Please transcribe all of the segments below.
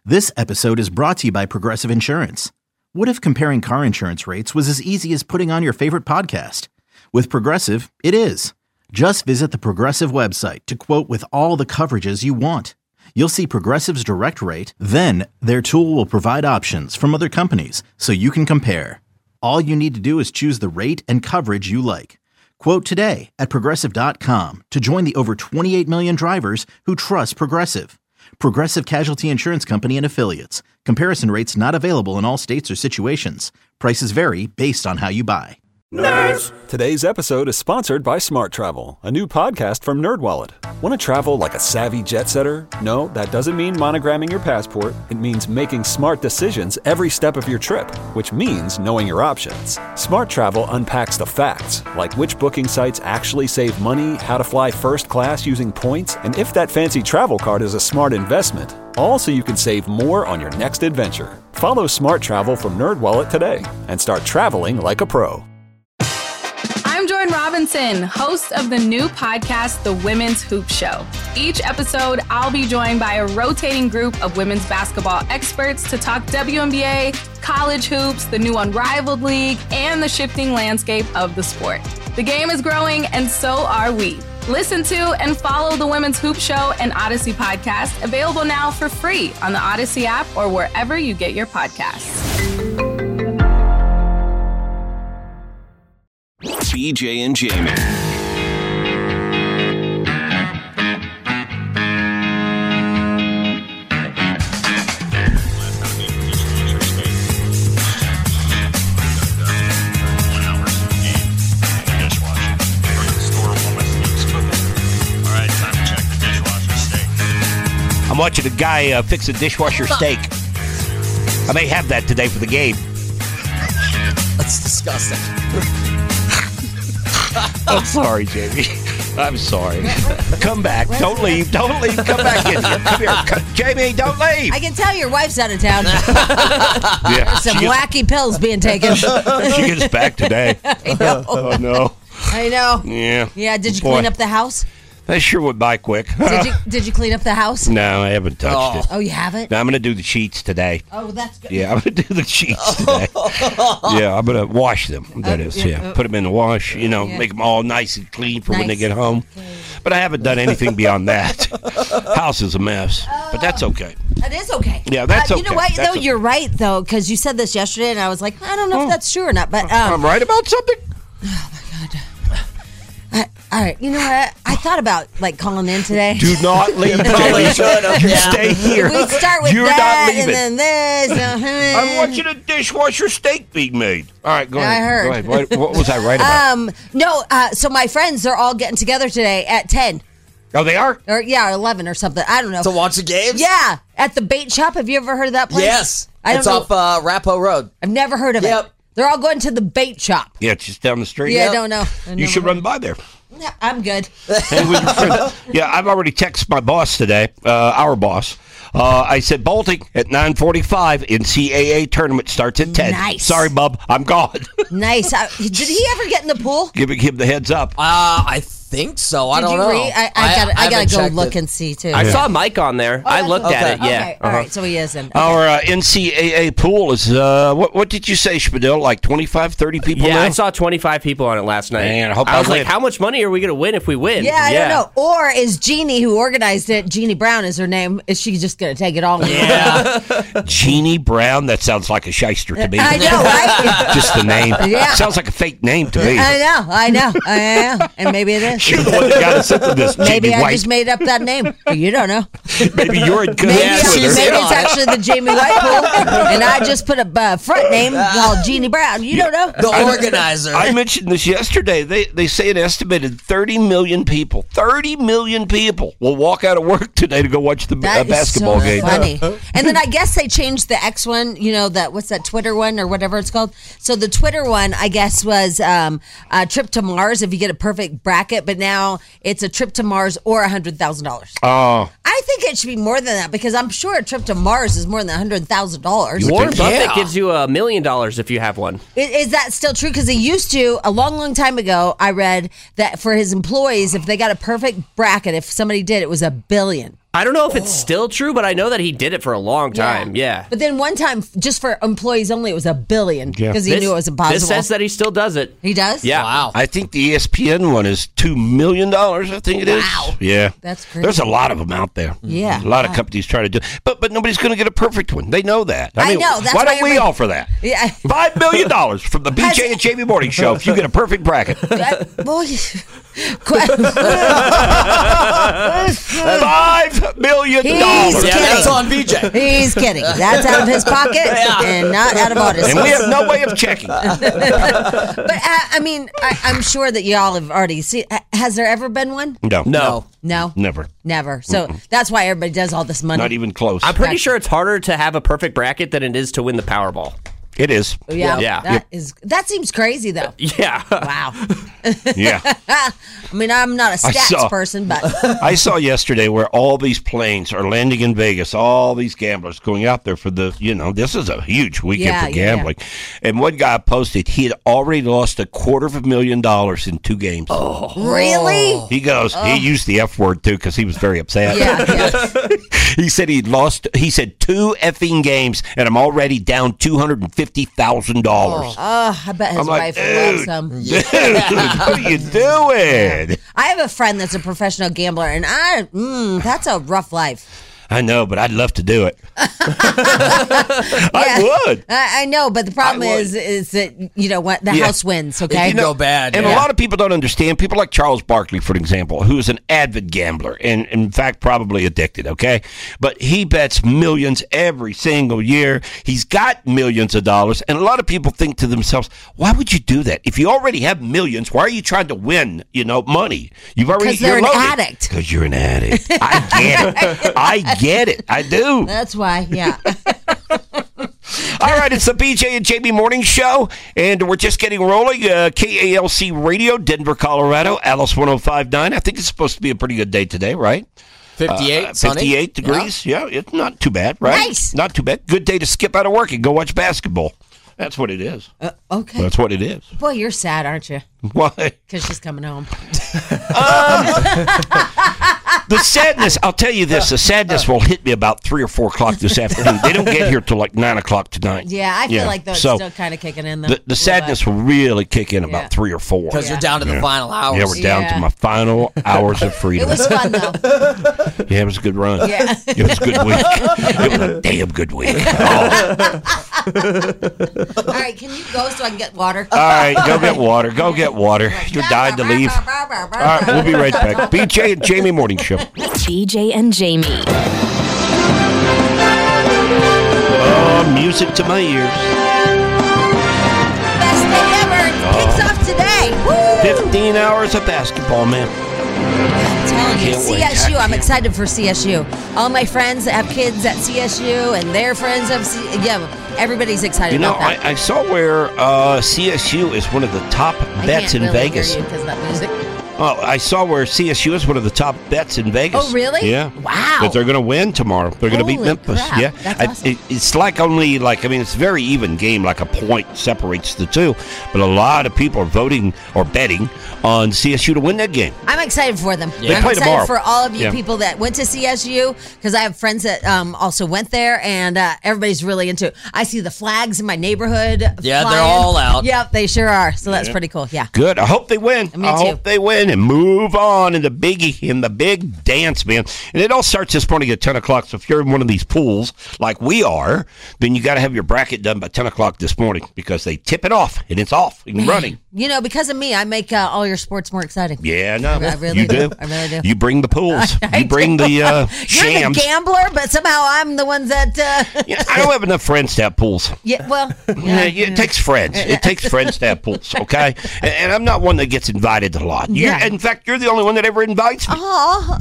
This episode is brought to you by Progressive Insurance. What if comparing car insurance rates was as easy as putting on your favorite podcast? With Progressive, it is. Just visit the Progressive website to quote with all the coverages you want. You'll see Progressive's direct rate, then their tool will provide options from other companies so you can compare. All you need to do is choose the rate and coverage you like. Quote today at Progressive.com to join the over 28 million drivers who trust Progressive. Progressive Casualty Insurance Company and Affiliates. Comparison rates not available in all states or situations. Prices vary based on how you buy. Nerds! Today's episode is sponsored by Smart Travel, a new podcast from NerdWallet. Want to travel like a savvy jet setter? No, that doesn't mean monogramming your passport. It means making smart decisions every step of your trip, which means knowing your options. Smart Travel unpacks the facts, like which booking sites actually save money, how to fly first class using points, and if that fancy travel card is a smart investment. All so you can save more on your next adventure. Follow Smart Travel from NerdWallet today and start traveling like a pro. I'm Jordan Robinson, host of the new podcast, The Women's Hoop Show. Each episode, I'll be joined by a rotating group of women's basketball experts to talk WNBA, college hoops, the new Unrivaled League, and the shifting landscape of the sport. The game is growing, and so are we. Listen to and follow The Women's Hoop Show and Odyssey podcast, available now for free on the Odyssey app or wherever you get your podcasts. BJ and Jamie. I'm watching a guy fix a dishwasher steak. I may have that today for the game. That's disgusting. I'm sorry, Jamie. I'm sorry. Come back. Don't leave. Don't leave. Come back in here. Come here. Jamie, don't leave. I can tell your wife's out of town. Yeah, There's some wacky pills being taken. She gets back today. I know. Oh, no. I know. Yeah. Yeah, did you Boy. clean up the house? That sure went by quick. Did you clean up the house? No, I haven't touched it. Oh, you haven't? No, I'm going to do the sheets today. Oh, that's good. Yeah, I'm going to do the sheets today. Yeah, I'm going to wash them. That is, yeah. Put them in the wash, make them all nice and clean for when they get home. Okay. But I haven't done anything beyond that. House is a mess, but that's okay. That is okay. Yeah, that's okay. You know what, That's though? okay. You're right, though, because you said this yesterday, and I was like, I don't know if that's true or not. But I'm right about something? Oh, my God. All right, you know what? I thought about, calling in today. Do not leave, Jamie. You stay here. We start with You're that, not leaving. and then this. I'm watching a dishwasher steak being made. All right, go ahead. I heard. Go ahead. What was I right about? No, so my friends are all getting together today at 10. Oh, they are? Or 11 or something. I don't know. To watch the games? Yeah, at the bait shop. Have you ever heard of that place? Yes. It's off Rapo Road. I've never heard of it. They're all going to the bait shop. Yeah, it's just down the street. Yeah, I don't know. You should run by there. Yeah, I'm good. Hey, with your friend. Yeah, I've already texted my boss today, our boss. I said, Bolting at 9:45, NCAA tournament starts at 10. Nice. Sorry, bub, I'm gone. Nice. Did he ever get in the pool? Give him the heads up. I think so. I don't know. I gotta go look and see too. I saw Mike on there. I looked at it. Yeah. Okay. All right. So he is in. Okay. Our NCAA pool is, what did you say, Spadil? Like 25, 30 people Yeah, now? I saw 25 people on it last night. Man, I hope I was I like, win. how much money are we going to win if we win? Yeah, I don't know. Or is Jeannie, who organized it, Jeannie Brown is her name, is she just going to take it all? Yeah. Jeannie Brown? That sounds like a shyster to me. I know, right? Just the name. Yeah. Sounds like a fake name to me. I know. And maybe it is. You're the one that got us into this, Maybe Jamie I White. just made up that name. You don't know. Maybe you're in good Maybe, hands with her. maybe it's actually the Jamie White pool, and I just put a front name called Jeannie Brown. You don't know. The organizer. I mentioned this yesterday. They say an estimated 30 million people will walk out of work today to go watch the That is basketball so game. funny. And then I guess they changed the X one, what's that Twitter one or whatever it's called. So the Twitter one, I guess, was a trip to Mars if you get a perfect bracket, but now it's a trip to Mars or $100,000. Oh. I think it should be more than that because I'm sure a trip to Mars is more than $100,000. Warren Buffett gives you $1 million if you have one. Is that still true? Because he used to, a long, long time ago, I read that for his employees, if they got a perfect bracket, if somebody did, it was $1 billion. I don't know if it's still true, but I know that he did it for a long time. Yeah. But then one time, just for employees only, it was $1 billion because he knew it was impossible. This says that he still does it. He does? Yeah. Wow. I think the ESPN one is $2 million, I think it is. Wow. Yeah. That's crazy. There's a lot of them out there. Yeah. A lot of companies try to do but nobody's going to get a perfect one. They know that. I know. That's why why don't we everybody- offer that? Yeah. $5 million from the BJ and Jamie Morning Show if you get a perfect bracket. $5 million. He's Yeah, that's on BJ. He's kidding. That's out of his pocket and not out of Otis. And we have no way of checking. But I mean, I'm sure that y'all have already seen. Has there ever been one? No. No, Never. never. So that's why everybody does all this money. Not even close. I'm pretty sure it's harder to have a perfect bracket than it is to win the Powerball. It is. Yeah, Yeah. That seems crazy though. Yeah. Wow. Yeah. I mean, I'm not a stats person, but I saw yesterday where all these planes are landing in Vegas, all these gamblers going out there for the, this is a huge weekend for gambling. And one guy posted he had already lost $250,000 in 2 games. Oh. Really? He goes, he used the F word too because he was very upset. Yeah. He said he said 2 effing games and I'm already down $250,000. Oh, I bet his wife loves him. Dude, what are you doing? I have a friend that's a professional gambler, and that's a rough life. I know, but I'd love to do it. I would. I know, but the problem is that the house wins. Okay, It can go bad. And a lot of people don't understand. People like Charles Barkley, for example, who is an avid gambler and, in fact, probably addicted, okay? But he bets millions every single year. He's got millions of dollars. And a lot of people think to themselves, why would you do that? If you already have millions, why are you trying to win, money? Because they're an addict. Because you're an addict. I get it. I get it. I do. That's why, yeah. All right, it's the BJ and Jamie Morning Show, and we're just getting rolling. KALC Radio, Denver, Colorado, Alice 105.9. I think it's supposed to be a pretty good day today, right? 58, sunny. 58 degrees. Yeah, it's not too bad, right? Nice. Not too bad. Good day to skip out of work and go watch basketball. That's what it is. Okay. That's what it is. Boy, you're sad, aren't you? Why? Because she's coming home. The sadness, I'll tell you this, the sadness will hit me about 3 or 4 o'clock this afternoon. They don't get here till like 9 o'clock tonight. Yeah, I feel like it's so still kind of kicking in. Though. the sadness will really kick in about 3 or 4. Because you're down to the final hours. Yeah, we're down to my final hours of freedom. It was fun, though. Yeah, it was a good run. Yeah. It was a good week. It was a damn good week. Oh. All right, can you go so I can get water? All right, go get water. Go get water. You're dying to leave. All right, we'll be right back. BJ and Jamie Morning Show. BJ and Jamie. Oh, music to my ears. Best day ever. It kicks off today. Woo! 15 hours of basketball, man. I'm telling you, Can't wait. CSU. I'm excited for CSU. All my friends that have kids at CSU and their friends have everybody's excited about that. I saw where CSU is one of the top bets in Vegas. Because of that music. Oh, I saw where CSU is one of the top bets in Vegas. Oh, really? Yeah. Wow. But they're going to win tomorrow. They're going to beat Holy Memphis. crap. Yeah. That's awesome. It's like it's a very even game, like a point separates the two. But a lot of people are voting or betting on CSU to win that game. I'm excited for them. They I'm play excited tomorrow. for all of you Yeah. people that went to CSU because I have friends that also went there, and everybody's really into it. I see the flags in my neighborhood. Yeah, flying. they're all out. Yep, they sure are. So that's pretty cool. Yeah. Good. I hope they win. Me I too. hope they win and move on in the big dance, man. And it all starts this morning at 10 o'clock. So if you're in one of these pools like we are, then you got to have your bracket done by 10 o'clock this morning because they tip it off and it's off and running. Because of me, I make all your sports more exciting. Yeah, no, I really you do. I really do. You bring the pools. I You bring do. the You're shams. the gambler, but somehow I'm the ones that. I don't have enough friends to have pools. Yeah, well. Yeah, it takes friends. It takes friends to have pools, okay? And I'm not one that gets invited a lot. In fact, you're the only one that ever invites me. Aw.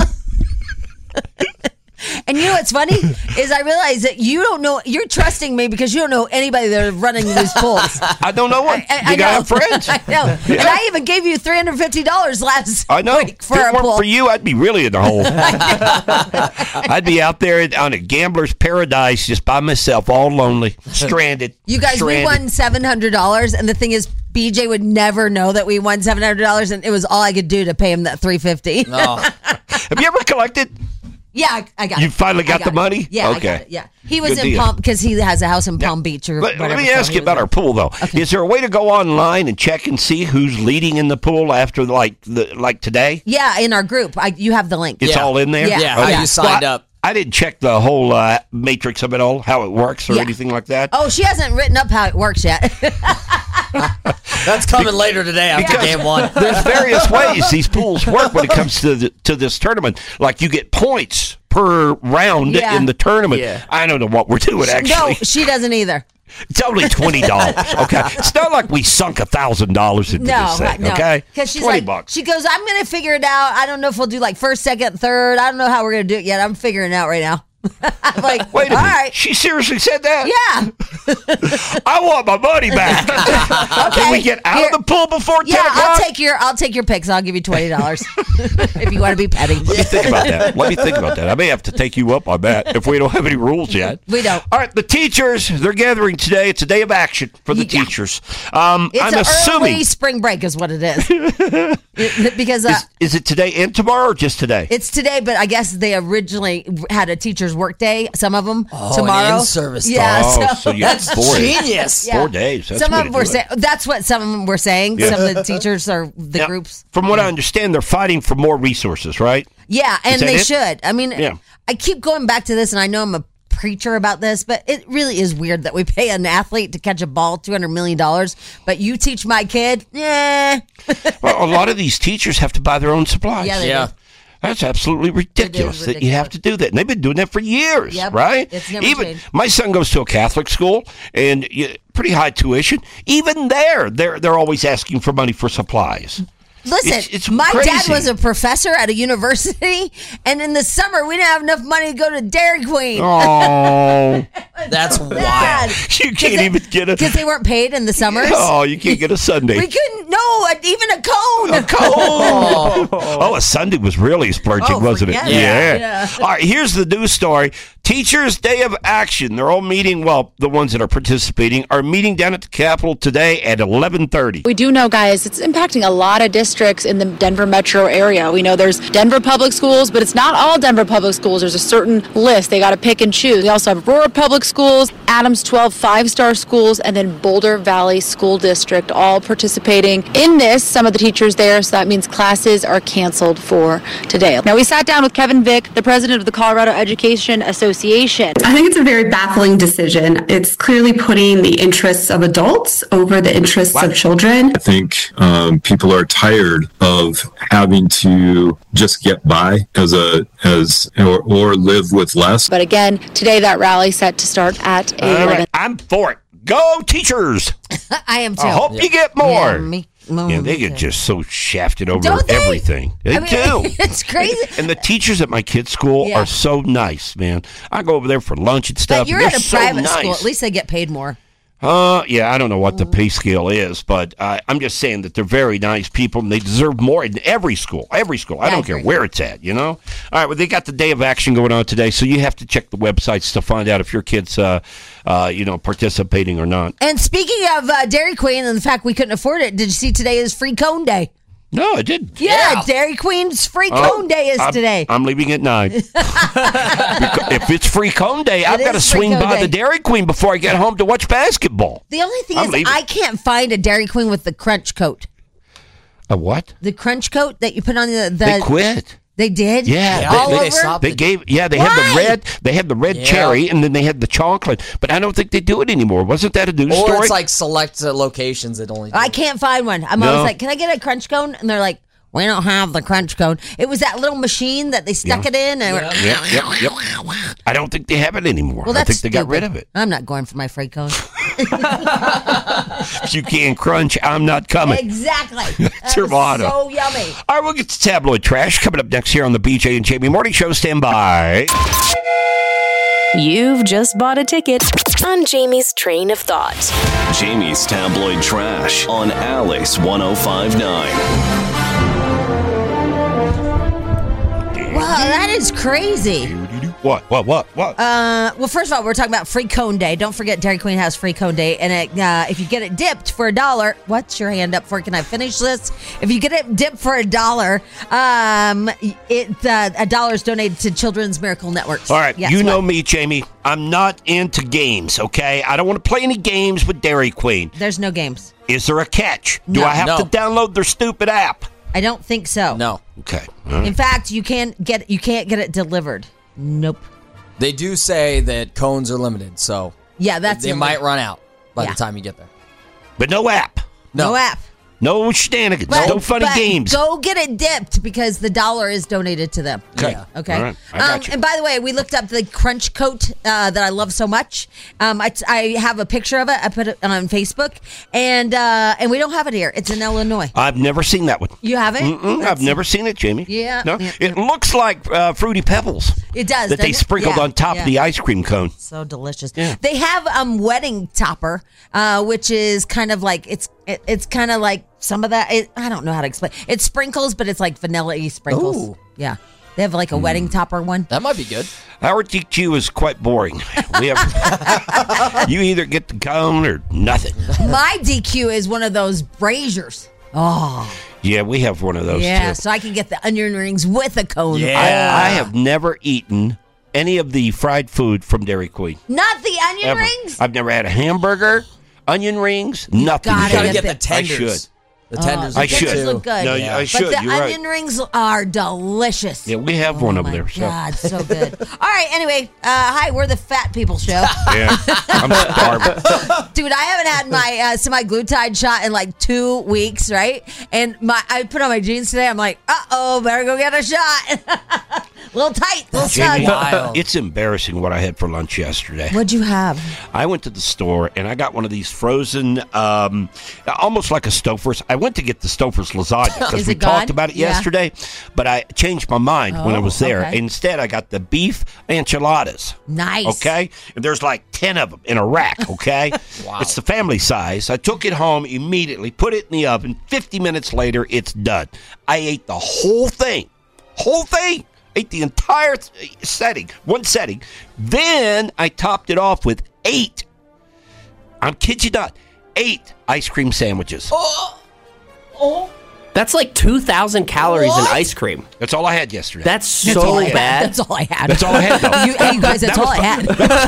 And you know what's funny is I realize that you don't know. You're trusting me because you don't know anybody that are running these pools. I don't know what. You got to have friends. I know. Yeah. And I even gave you $350 last week for If it a weren't pool. for you, I'd be really in the hole. I'd be out there on a gambler's paradise just by myself, all lonely, stranded. You guys, we won $700, and the thing is, BJ would never know that we won $700, and it was all I could do to pay him that $350. No. Have you ever collected? Yeah, I got it. You finally got the money? Yeah, Okay. I got it. Yeah. He was Good in deal. Palm because he has a house in Palm Beach or Let whatever. me so ask he you was about there. our pool, though. Okay. Is there a way to go online and check and see who's leading in the pool after, like today? Yeah, in our group. You have the link. It's all in there? Yeah. How you signed up. I didn't check the whole matrix of it all, how it works or Yeah. anything like that. Oh, she hasn't written up how it works yet. That's coming later today after game one. There's various ways these pools work when it comes to this tournament. Like you get points per round Yeah. in the tournament. Yeah. I don't know what we're doing actually. No, she doesn't either. It's only $20. Okay, it's not like we sunk $1,000 into No, this thing. no. Okay, Because she's $20. like, she goes, I'm going to figure it out. I don't know if we'll do like first, second, third. I don't know how we're going to do it yet. I'm figuring it out right now. I'm like, Wait a all minute. right. She seriously said that? Yeah. I want my money back. Can we get out of the pool before 10 Yeah, o'clock? I'll take your picks. I'll give you $20 if you want to be petty. Let me think about that. I may have to take you up on that if we don't have any rules yet. We don't. All right, the teachers, they're gathering today. It's a day of action for the Yeah. teachers. It's I'm an assuming. early spring break is what it is. Because Is it today and tomorrow or just today? it's today, but I guess they originally had a teacher's work day. Some of them an tomorrow. in-service day. Yeah, so you have That's 4 days. genius. Yeah. 4 days. That's some the way of to them were do it. saying. That's what some of them were saying. Yeah. Some of the teachers or the Now, groups. From what I understand, they're fighting for more resources, right? Yeah, and that they it? should. I mean, Yeah. I keep going back to this, and I know I'm a preacher about this, but it really is weird that we pay an athlete to catch a ball $200 million, but you teach my kid, Well, a lot of these teachers have to buy their own supplies. Yeah, they Yeah. do. That's absolutely ridiculous that you have to do that. And they've been doing that for years, Yep. right? It's never Even changed. my son goes to a Catholic school and pretty high tuition. Even there, they're always asking for money for supplies. Listen, It's my dad crazy. was a professor at a university, and in the summer we didn't have enough money to go to Dairy Queen. Oh, That's wild. you can't even get a. Because they weren't paid in the summers. Oh, you can't get a Sunday. We couldn't, even a cone. Oh, a Sunday was really splurging, Oh, wasn't it? forget it. Yeah. All right, here's the news story. Teachers' Day of Action. They're all meeting, well, the ones that are participating are meeting down at the Capitol today at 11:30. We do know, guys, it's impacting a lot of districts in the Denver metro area. We know there's Denver Public Schools, but it's not all Denver Public Schools. There's a certain list. They got to pick and choose. We also have Aurora Public Schools, Adams 12 5-star schools, and then Boulder Valley School District all participating in this. Some of the teachers there, so that means classes are canceled for today. Now, we sat down with Kevin Vick, the president of the Colorado Education Association. I think it's a very baffling decision. It's clearly putting the interests of adults over the interests of children. I think people are tired of having to just get by or live with less. But again, today that rally set to start at 11. All right, I'm for it. Go, teachers. I am too. I hope you get more. Yeah, me. Yeah, they get just so shafted over Don't they? everything. They I mean, do. It's crazy. And the teachers at my kids' school Yeah. are so nice, man. I go over there for lunch and stuff. But you're and at they're a so private nice. school. At least they get paid more. Yeah, I don't know what the pay scale is, but I'm just saying that they're very nice people and they deserve more in every school. Every school. I don't care where it's at, you know? All right, well, they got the Day of Action going on today, so you have to check the websites to find out if your kid's, participating or not. And speaking of Dairy Queen and the fact we couldn't afford it, did you see today is free cone day? No, I didn't. Yeah, Dairy Queen's free cone day is today. I'm leaving at 9. If it's free cone day, I've got to is free swing cone by day. the Dairy Queen before I get home to watch basketball. The only thing I'm is, leaving. I can't find a Dairy Queen with the crunch coat. A what? The crunch coat that you put on the They quit. They did? Yeah, All they over? stopped. They gave, they had the Why? red Yeah. cherry, and then they had the chocolate. But I don't think they do it anymore. Wasn't that a news Or story? it's like select locations that only do I it. can't find one. I'm No. always like, can I get a crunch cone? And they're like, we don't have the crunch cone. It was that little machine that they stuck it in. And Yep. I don't think they have it anymore. Well, I that's think they got rid stupid. of it. I'm not going for my free cone. If you can't crunch, I'm not coming. Exactly. That's your motto. So yummy. All right, we'll get to tabloid trash coming up next here on the BJ and Jamie Morning Show. Stand by. You've just bought a ticket on Jamie's train of thought. Jamie's tabloid trash on Alice 105.9. Wow, that is crazy. What? Well, first of all, we're talking about free cone day. Don't forget Dairy Queen has free cone day. And if you get it dipped for $1, what's your hand up for? Can I finish this? If you get it dipped for $1, $1 is donated to Children's Miracle Networks. All right, you know me, Jamie. I'm not into games, okay? I don't want to play any games with Dairy Queen. There's no games. Is there a catch? Do No. I have to download their stupid app? I don't think so. No. Okay. In fact, you can't get it delivered. Nope. They do say that cones are limited, so Yeah, that's they the might limit. run out by the time you get there. But no app. No app. No shenanigans. No funny games. Go get it dipped because the $1 is donated to them. Okay. Yeah. Okay. All right. I got you. And by the way, we looked up the Crunch Coat that I love so much. I have a picture of it. I put it on Facebook, and we don't have it here. It's in Illinois. I've never seen that one. You haven't? I've never seen it, Jamie. Yeah. No. Yeah. It looks like Fruity Pebbles. It does. That they doesn't it? sprinkled Yeah, on top of the ice cream cone. So delicious. Yeah. They have wedding topper, which is kind of like it's kind of like some of that. I don't know how to explain. It's sprinkles, but it's like vanilla-y sprinkles. Ooh. Yeah. They have like a wedding topper one. That might be good. Our DQ is quite boring. We have you either get the cone or nothing. My DQ is one of those braziers. Oh. Yeah, we have one of those Yeah, too. so I can get the onion rings with a cone. I have never eaten any of the fried food from Dairy Queen. Not the onion Ever. rings? I've never had a hamburger, onion rings, nothing. gotta You gotta get get the tenders. I should. The tenders. I are good, should. too. Look good. No, I should. But the You're right. onion rings are delicious. Yeah, we have one over there. So. God, so good. All right, anyway. Hi, we're the Fat People Show. Yeah, I'm starving. Dude, I haven't had my semi-glutide shot in like 2 weeks, right? And I put on my jeans today. I'm like, uh-oh, better go get a shot. Little tight, little Jamie, snug. it's embarrassing what I had for lunch yesterday. What'd you have? I went to the store and I got one of these frozen, almost like a Stouffer's. I went to get the Stouffer's lasagna because Is we it gone? talked about it Yeah. yesterday, but I changed my mind when I was there. okay. Instead, I got the beef enchiladas. Nice. Okay? And there's like 10 of them in a rack, okay? Wow. It's the family size. I took it home immediately, put it in the oven. 50 minutes later, it's done. I ate the whole thing. Whole thing. Ate the entire one setting. Then I topped it off with 8. I'm kid you not. 8 ice cream sandwiches. That's like 2,000 calories in ice cream. That's all I had yesterday. That's so bad. That's all I had. That's all I had, though. You guys, that's all I had.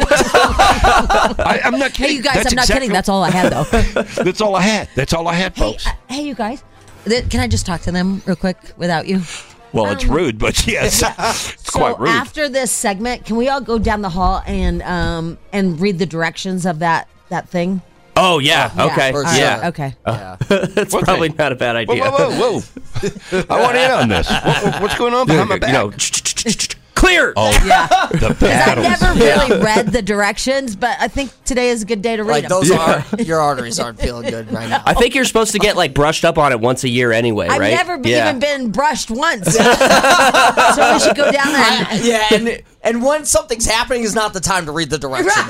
I'm not kidding. Hey, you guys, That's I'm not kidding. exactly- That's all I had, though. That's all I had. That's all I had, folks. Hey, you guys. Can I just talk to them real quick without you? Well, it's rude, but yes, it's quite rude. After this segment, can we all go down the hall and read the directions of that thing? Oh, yeah. Okay. for Yeah. sure. Okay. That's What probably thing? not a bad idea. Whoa. I want in on this. What's going on behind my back? Clear. Oh, Yeah. the I battles. never really read the directions, but I think today is a good day to read Like them. those are your arteries aren't feeling good right now. I think you're supposed to get like brushed up on it once a year anyway, I've right? never Yeah. even been brushed once. So we should go down there. Yeah, and when something's happening is not the time to read the directions.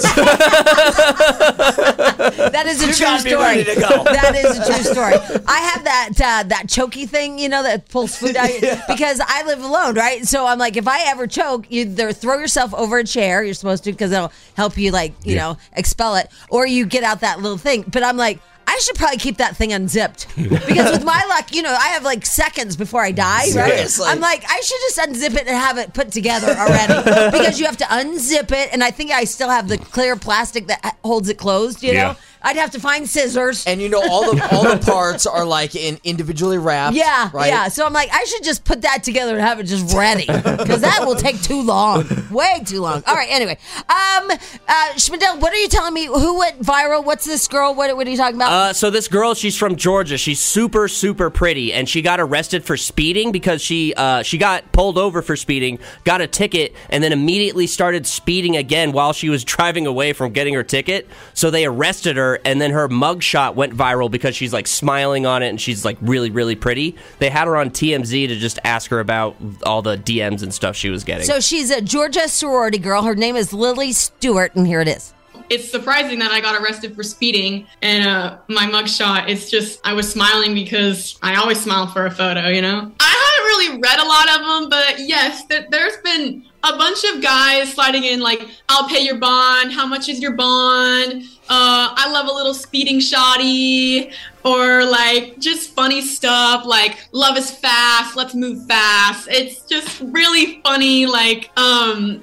That is a true gotta be story. ready to go. That is a true story. I have that chokey thing, that pulls food out because I live alone, right? So I'm like, if I ever choke, you either throw yourself over a chair, you're supposed to, because it'll help you, expel it, or you get out that little thing. But I'm like, I should probably keep that thing unzipped because with my luck, I have like seconds before I die, right? Seriously. I'm like, I should just unzip it and have it put together already because you have to unzip it, and I think I still have the clear plastic that holds it closed. You know, I'd have to find scissors. And all the parts are like individually wrapped. Yeah, right? yeah. So I'm like, I should just put that together and have it just ready because that will take too long, way too long. All right. Anyway, Schmidl, what are you telling me? Who went viral? What's this girl? What are you talking about? So this girl, she's from Georgia. She's super, super pretty, and she got arrested for speeding because she got pulled over for speeding, got a ticket, and then immediately started speeding again while she was driving away from getting her ticket. So they arrested her, and then her mugshot went viral because she's like smiling on it, and she's like really, really pretty. They had her on TMZ to just ask her about all the DMs and stuff she was getting. So she's a Georgia sorority girl. Her name is Lily Stewart, and here it is. It's surprising that I got arrested for speeding, and my mugshot, it's just, I was smiling because I always smile for a photo, I haven't really read a lot of them, but yes, there's been a bunch of guys sliding in like, I'll pay your bond. How much is your bond? I love a little speeding shawty, or like just funny stuff like love is fast, let's move fast. It's just really funny. Like some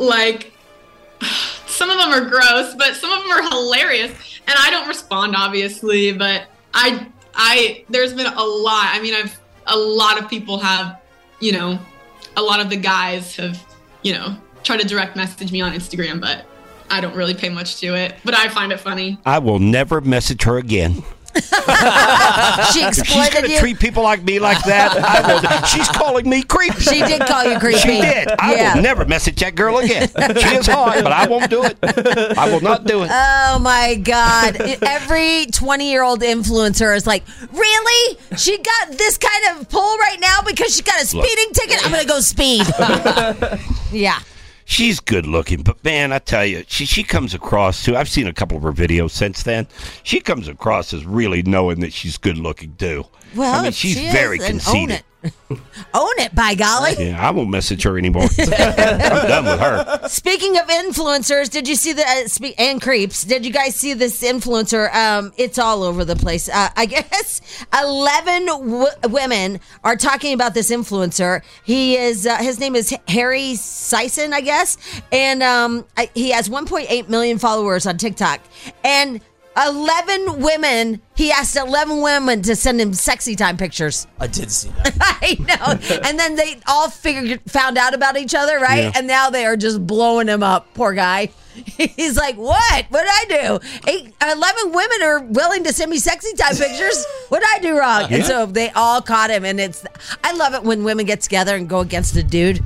of them are gross, but some of them are hilarious. And I don't respond, obviously, but there's been a lot. I mean, a lot of people have, a lot of the guys have, tried to direct message me on Instagram, but I don't really pay much to it, but I find it funny. I will never message her again. She exploited She's going to treat people like me like that. She's calling me creepy. She did call you creepy. She did. I will never message that girl again. She is hard, but I won't do it. I will not do it. Oh, my God. Every 20-year-old influencer is like, really? She got this kind of pull right now because she got a speeding ticket? I'm going to go speed. Yeah. She's good looking, but man, I tell you, she comes across too. I've seen a couple of her videos since then. She comes across as really knowing that she's good looking too. Well, I mean, she's very conceited. Own it, by golly. Yeah, I won't message her anymore. I'm done with her. Speaking of influencers, did you see the and creeps? Did you guys see this influencer? It's all over the place. I guess 11 women are talking about this influencer. He is his name is Harry Sison, I guess, and he has 1.8 million followers on TikTok, and 11 women. He asked 11 women to send him sexy time pictures. I did see that. I know. And then they all found out about each other, right? Yeah. And now they are just blowing him up. Poor guy. He's like, what? What did I do? 11 women are willing to send me sexy time pictures. What did I do wrong? Yeah. And so they all caught him. And I love it when women get together and go against a dude.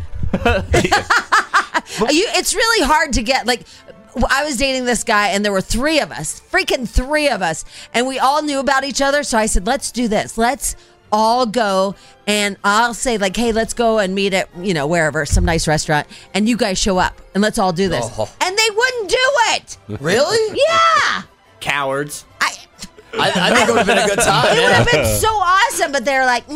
It's really hard to get, like, I was dating this guy, and there were freaking three of us, and we all knew about each other. So I said, let's do this. Let's all go, and I'll say, like, hey, let's go and meet at, wherever, some nice restaurant, and you guys show up, and let's all do this. Oh. And they wouldn't do it. Really? Yeah. Cowards. I think it would have been a good time. It would have been so awesome, but they're like,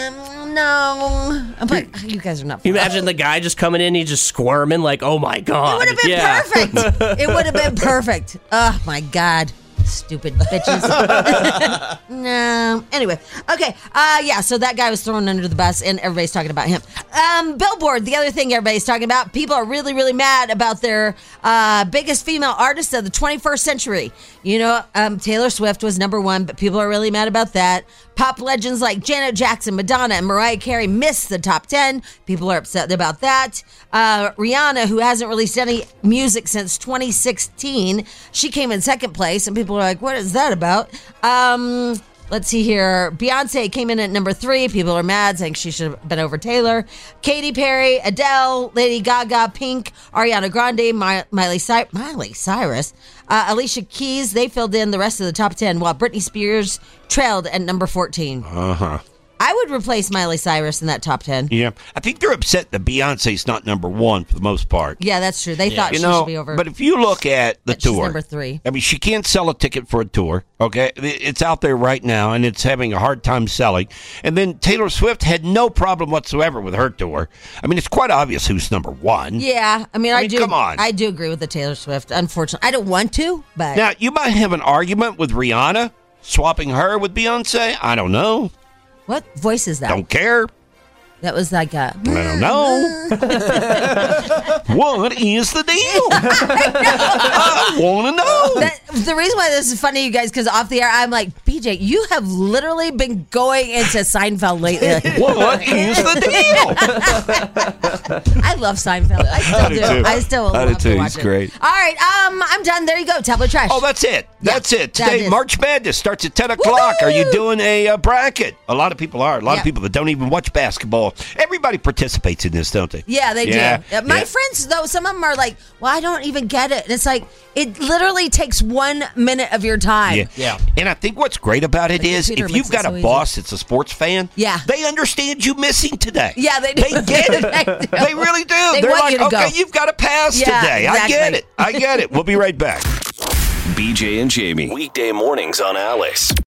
no. I'm like, you guys are not fun. You imagine the guy just coming in, he's just squirming like, oh my God. It would have been perfect. It would have been perfect. Oh my God. Stupid bitches. No. Anyway. Okay. So that guy was thrown under the bus and everybody's talking about him. Billboard, the other thing everybody's talking about, people are really, really mad about their biggest female artist of the 21st century. Taylor Swift was number one, but people are really mad about that. Pop legends like Janet Jackson, Madonna, and Mariah Carey missed the top 10. People are upset about that. Rihanna, who hasn't released any music since 2016, she came in second place, and people are like, what is that about? Let's see here. Beyonce came in at number 3. People are mad, saying she should have been over Taylor. Katy Perry, Adele, Lady Gaga, Pink, Ariana Grande, Miley Cyrus, Alicia Keys. They filled in the rest of the top 10, while Britney Spears trailed at number 14. Uh-huh. I would replace Miley Cyrus in that top 10. Yeah. I think they're upset that Beyonce's not number 1 for the most part. Yeah, that's true. They thought she should be over. But if you look at the tour, she's number 3. I mean, she can't sell a ticket for a tour, okay? It's out there right now, and it's having a hard time selling. And then Taylor Swift had no problem whatsoever with her tour. I mean, it's quite obvious who's number 1. Yeah. I mean, come on. I do agree with the Taylor Swift, unfortunately. I don't want to, but... Now, you might have an argument with Rihanna, swapping her with Beyonce. I don't know. What voice is that? Don't care. That was like a... I don't know. What is the deal? I want to know. The reason why this is funny, you guys, because off the air, I'm like, BJ, you have literally been going into Seinfeld lately. What is the deal? I love Seinfeld. I still do. I still love to watch it. He's great. All right, I'm done. There you go. Tablet trash. Oh, that's it. That's it. Today, March Madness starts at 10 o'clock. Woo-hoo! Are you doing a bracket? A lot of people are. A lot of people that don't even watch basketball. Everybody participates in this, don't they? Yeah, they do. My friends, though, some of them are like, well, I don't even get it. And it's like, it literally takes 1 minute of your time. Yeah. And I think what's great about it is if you've got a boss that's a sports fan, they understand you missing today. Yeah, they do. They get it. They really do. They're like, you to okay, go. you've got to pass today. Exactly. I get it. We'll be right back. BJ and Jamie, weekday mornings on Alice.